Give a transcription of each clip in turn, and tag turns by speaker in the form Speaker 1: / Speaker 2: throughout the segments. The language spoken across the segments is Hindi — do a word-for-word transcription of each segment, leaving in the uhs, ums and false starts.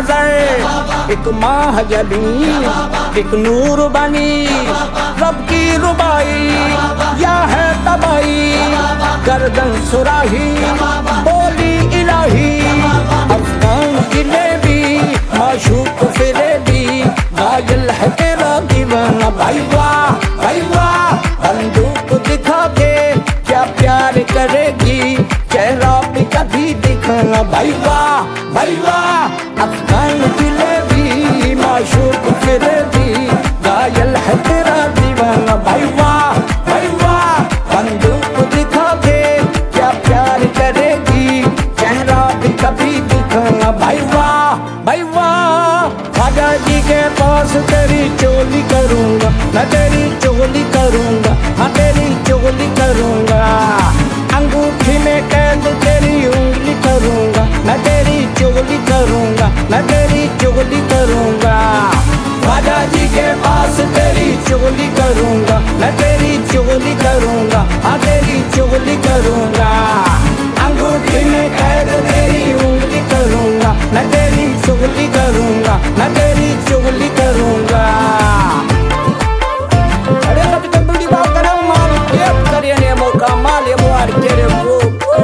Speaker 1: नजर, एक माह जबी, एक नूर बनी, रब की रुबाई या है तबाही, गर्दन सुराही बोली इलाही, अफगान जिलेबी माशूक फिरेबी, गाजल है तेरा दीवाना। भाई वाह भाई वाह, बंदूक दिखा के क्या प्यार करेगी, चेहरा भी कभी दिखाना। भाई वाह भाई वाह, अफगान जिलेबी माशूक फिरेबी, गाजल है तेरा दीवाना। भाई वाह भाई वाह, बंदूक दिखा के क्या प्यार करेगी, चेहरा भी कभी दिखाना। भाई वाह भाई वाह, ख्वाजा जी के पास तेरी चोली करूंगा, मैं तेरी चोली करूंगा, हाँ तेरी चोली करूंगा, अंगूठी में कैद तेरी उंगली करूंगा, मैं तेरी चोली करूंगा, मैं तेरी चोली करूंगा। ख्वाजा जी के पास तेरी चोली करूंगा, मैं तेरी चोली करूंगा, हाँ तेरी चोली करूंगा, अंगूठी में कैद तेरी उंगली करूंगा, मैं तेरी चोली करूंगा, मैं तेरी चोली करूंगा। अरे सब तो बड़ी बात करो, माल के करिए ने मौका माल ये मुआर तेरे वो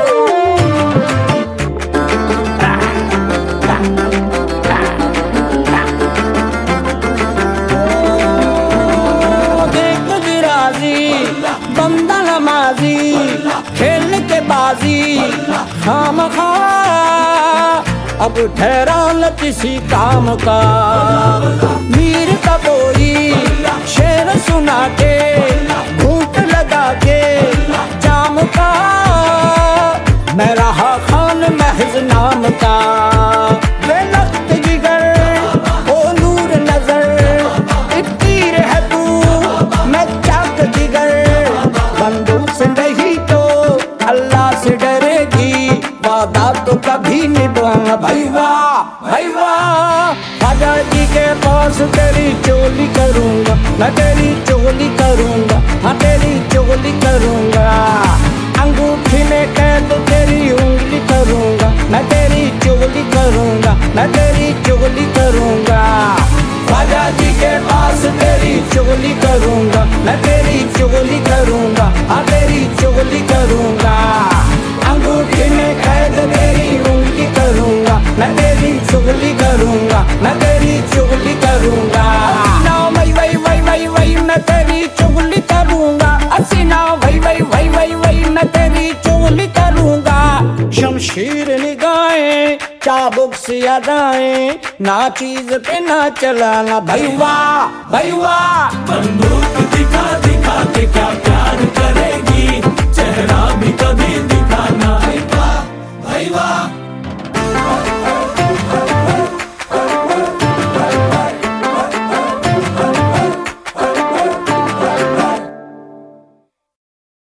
Speaker 1: बंदा नमाजी खेलने के बाजी खामखा, अब ठहरा न किसी काम का, मीर का कोई शेर सुना के घूंट लगा के जाम का, मैं रहा खान महज नाम का, बेलख्त जिगर ओ नूर नजर, एक तीर है तू मैं चाक जिगर, बंदूक से नहीं तो अल्लाह से डरेगी, वादा तो कभी निभाना। भाई वाह भाई वाह, ख्वाजा जी के पास तेरी चोली करूंगा, मैं तेरी चोली करूंगा, हाँ तेरी चोली करूंगा, अंगूठी में कैद तेरी उंगली करूंगा, मैं तेरी चोली करूंगा, मैं तेरी चोली करूंगा। ख्वाजा जी के पास तेरी चोली करूंगा, मैं तेरी चोली करूंगा, हाँ तेरी चोली करूंगा, अंगूठी में कैद तेरी उंगली करूंगा, मैं तेरी चोली करूंगा, मैं तेरी चोली करूंगा। ना वही वही वही वही वही मैं तेरी चोली करूंगा, असीना वही वही वही वही वही मैं तेरी चोली करूंगा। शमशीर निगाहें चाबुक से अदाएं, ना चीज पे ना चलाना। भाई वाह भाई वाह,
Speaker 2: बंदूक दिखा दिखा के क्या प्यार करेगी।